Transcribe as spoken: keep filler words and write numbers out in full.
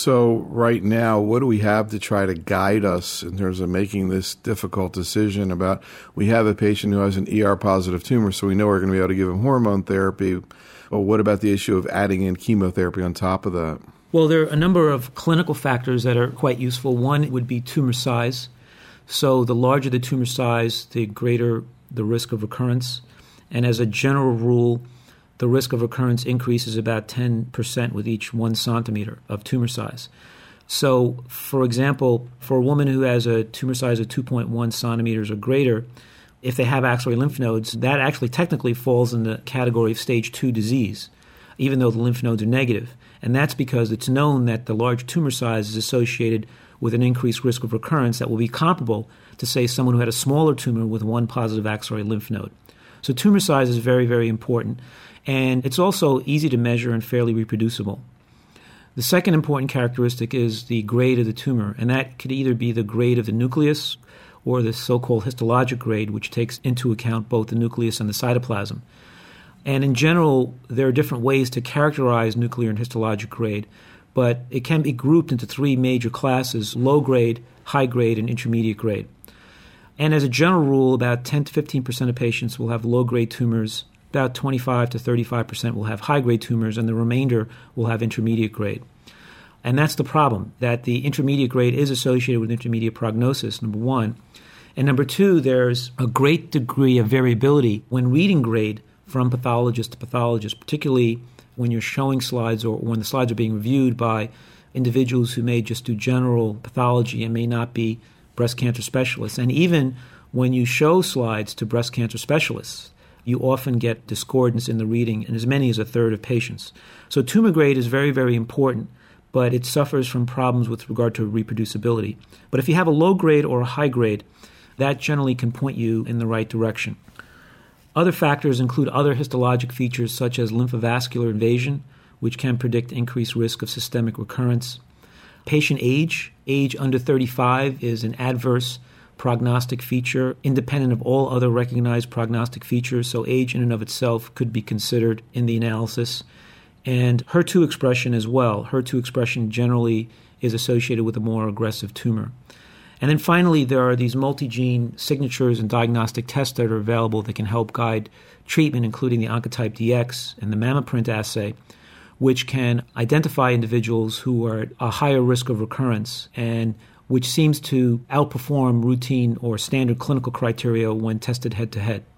So right now, what do we have to try to guide us in terms of making this difficult decision about, we have a patient who has an E R-positive tumor, so we know we're going to be able to give him hormone therapy. Well, what about the issue of adding in chemotherapy on top of that? Well, there are a number of clinical factors that are quite useful. One would be tumor size. So the larger the tumor size, the greater the risk of recurrence. And as a general rule, the risk of recurrence increases about ten percent with each one centimeter of tumor size. So, for example, for a woman who has a tumor size of two point one centimeters or greater, if they have axillary lymph nodes, that actually technically falls in the category of stage two disease, even though the lymph nodes are negative. And that's because it's known that the large tumor size is associated with an increased risk of recurrence that will be comparable to, say, someone who had a smaller tumor with one positive axillary lymph node. So tumor size is very, very important. And it's also easy to measure and fairly reproducible. The second important characteristic is the grade of the tumor, and that could either be the grade of the nucleus or the so-called histologic grade, which takes into account both the nucleus and the cytoplasm. And in general, there are different ways to characterize nuclear and histologic grade, but it can be grouped into three major classes: low grade, high grade, and intermediate grade. And as a general rule, about ten to fifteen percent of patients will have low-grade tumors. About twenty-five to thirty-five percent will have high-grade tumors, and the remainder will have intermediate grade. And that's the problem, that the intermediate grade is associated with intermediate prognosis, number one. And number two, there's a great degree of variability when reading grade from pathologist to pathologist, particularly when you're showing slides or when the slides are being reviewed by individuals who may just do general pathology and may not be breast cancer specialists. And even when you show slides to breast cancer specialists, you often get discordance in the reading in as many as a third of patients. So tumor grade is very, very important, but it suffers from problems with regard to reproducibility. But if you have a low grade or a high grade, that generally can point you in the right direction. Other factors include other histologic features such as lymphovascular invasion, which can predict increased risk of systemic recurrence. Patient age, age under thirty-five is an adverse prognostic feature, independent of all other recognized prognostic features, so age in and of itself could be considered in the analysis. And H E R two expression as well. H E R two expression generally is associated with a more aggressive tumor. And then finally, there are these multi-gene signatures and diagnostic tests that are available that can help guide treatment, including the Oncotype D X and the MammaPrint assay, which can identify individuals who are at a higher risk of recurrence and which seems to outperform routine or standard clinical criteria when tested head-to-head.